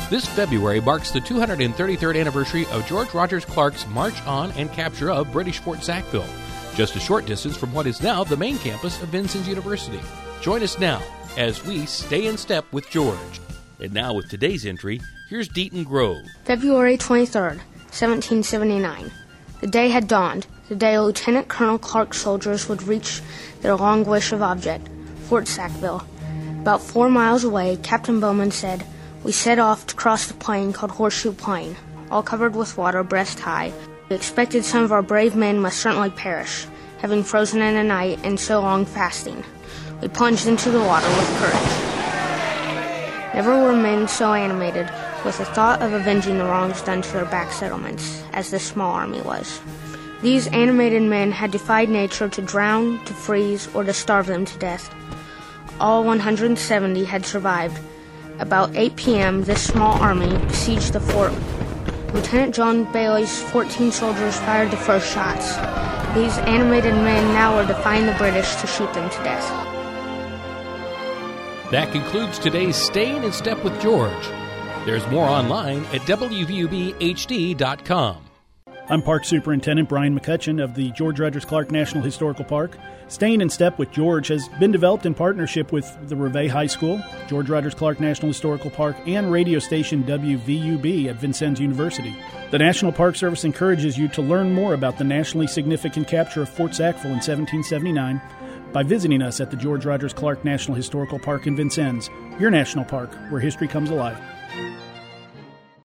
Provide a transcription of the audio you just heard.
This February marks the 233rd anniversary of George Rogers Clark's march on and capture of British Fort Sackville, just a short distance from what is now the main campus of Vincennes University. Join us now as we stay in step with George. And now with today's entry, here's Deaton Grove. February 23rd, 1779. The day had dawned, the day Lieutenant Colonel Clark's soldiers would reach their long-wished object, Fort Sackville. About 4 miles away, Captain Bowman said, "We set off to cross the plain called Horseshoe Plain, all covered with water breast high. We expected some of our brave men must certainly perish, having frozen in a night and so long fasting. We plunged into the water with courage." Never were men so animated with the thought of avenging the wrongs done to their back settlements as this small army was. These animated men had defied nature to drown, to freeze, or to starve them to death. All 170 had survived. About 8 p.m., this small army besieged the fort. Lieutenant John Bailey's 14 soldiers fired the first shots. These animated men now were defying the British to shoot them to death. That concludes today's Staying in Step with George. There's more online at WVUBHD.com. I'm Park Superintendent Brian McCutcheon of the George Rogers Clark National Historical Park. Staying in Step with George has been developed in partnership with the Reveille High School, George Rogers Clark National Historical Park, and radio station WVUB at Vincennes University. The National Park Service encourages you to learn more about the nationally significant capture of Fort Sackville in 1779 by visiting us at the George Rogers Clark National Historical Park in Vincennes, your national park where history comes alive.